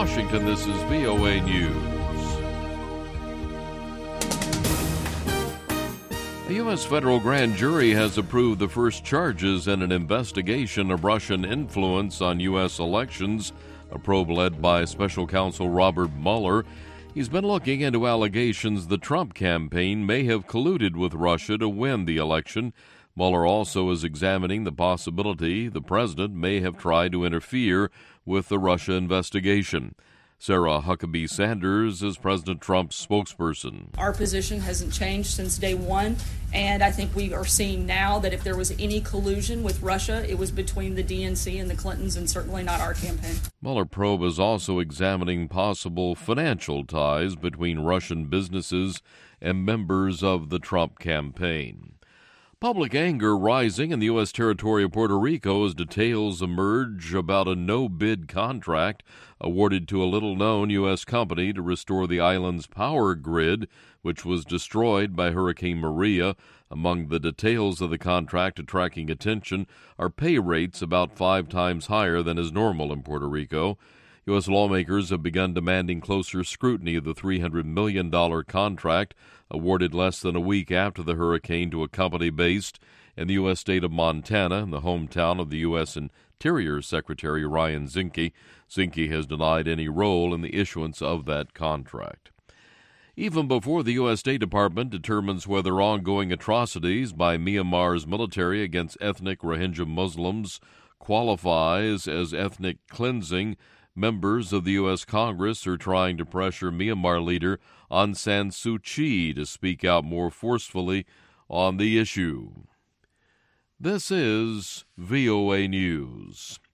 Washington, this is VOA News. A U.S. federal grand jury has approved the first charges in an investigation of Russian influence on U.S. elections, a probe led by special counsel Robert Mueller. He's been looking into allegations the Trump campaign may have colluded with Russia to win the election. Mueller also is examining the possibility the president may have tried to interfere with the Russia investigation. Sarah Huckabee Sanders is President Trump's spokesperson. Our position hasn't changed since day one, and I think we are seeing now that if there was any collusion with Russia, it was between the DNC and the Clintons and certainly not our campaign. Mueller probe is also examining possible financial ties between Russian businesses and members of the Trump campaign. Public anger rising in the U.S. territory of Puerto Rico as details emerge about a no-bid contract awarded to a little-known U.S. company to restore the island's power grid, which was destroyed by Hurricane Maria. Among the details of the contract attracting attention are pay rates about 5 times higher than is normal in Puerto Rico. U.S. lawmakers have begun demanding closer scrutiny of the $300 million contract awarded less than a week after the hurricane to a company based in the U.S. state of Montana, in the hometown of the U.S. Interior Secretary Ryan Zinke. Zinke has denied any role in the issuance of that contract. Even before the U.S. State Department determines whether ongoing atrocities by Myanmar's military against ethnic Rohingya Muslims qualifies as ethnic cleansing, members of the U.S. Congress are trying to pressure Myanmar leader Aung San Suu Kyi to speak out more forcefully on the issue. This is VOA News.